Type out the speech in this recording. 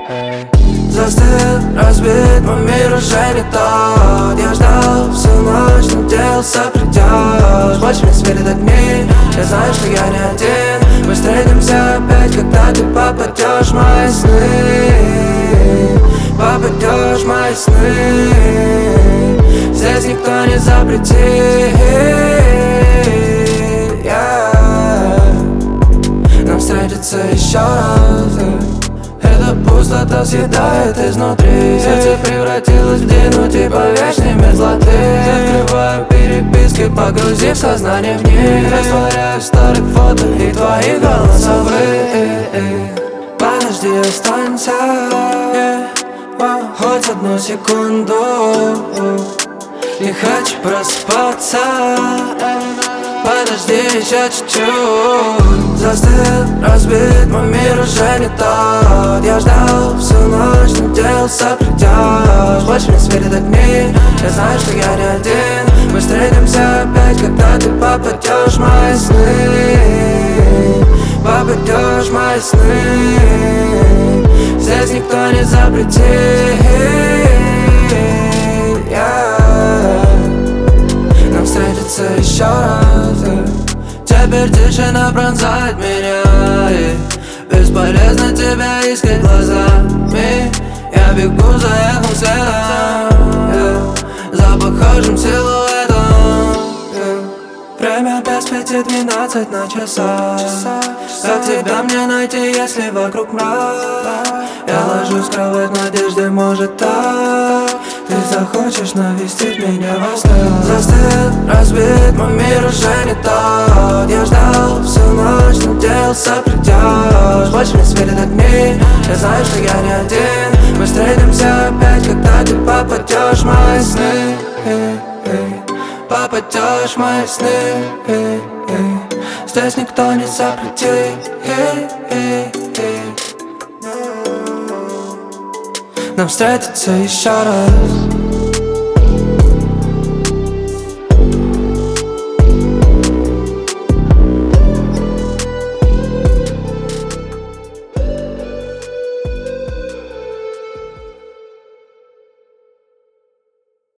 Застыл, разбит, мой мир уже не тот. Я ждал всю ночь, надеялся, придешь. Больше не светит огни, я знаю, что я не один. Мы встретимся опять, когда ты попадешь в мои сны. Попадешь в мои сны. Здесь никто не запретит, нам встретиться еще раз. Эта пустота съедает изнутри. Сердце превратилось в длину, типа вечный мерзлоты. Открываю переписки, погрузив сознание в них. Растворяю старых фото и твои голосовые. Подожди, останься, хоть одну секунду. Не хочу проспаться. Подожди еще чуть-чуть. Застыл, разбит, мой мир уже не тот. Я ждал всю ночь, надеялся, придешь. Больше не светит огни, я знаю, что я не один. Мы встретимся опять, когда ты попадешь в мои сны. Попадешь в мои сны. Здесь никто не запретит, нам встретиться еще раз. Теперь тишина пронзает меня, бесполезно тебя искать глазами. Я бегу за эхом света, за похожим силуэтом. Время без 5:12 на часах. Как тебя мне найти, если вокруг мрак? Я ложусь в кровать в надежде, может так ты захочешь навестить меня во снах. Застыл, разбит, мой мир уже не тот. Я ждал всю ночь, надеялся, придешь. Больше не светит огни, я знаю, что я не один. Мы встретимся опять, когда ты попадешь в мои сны. Попадешь в мои сны. Здесь никто не запретит, нам встретиться еще раз.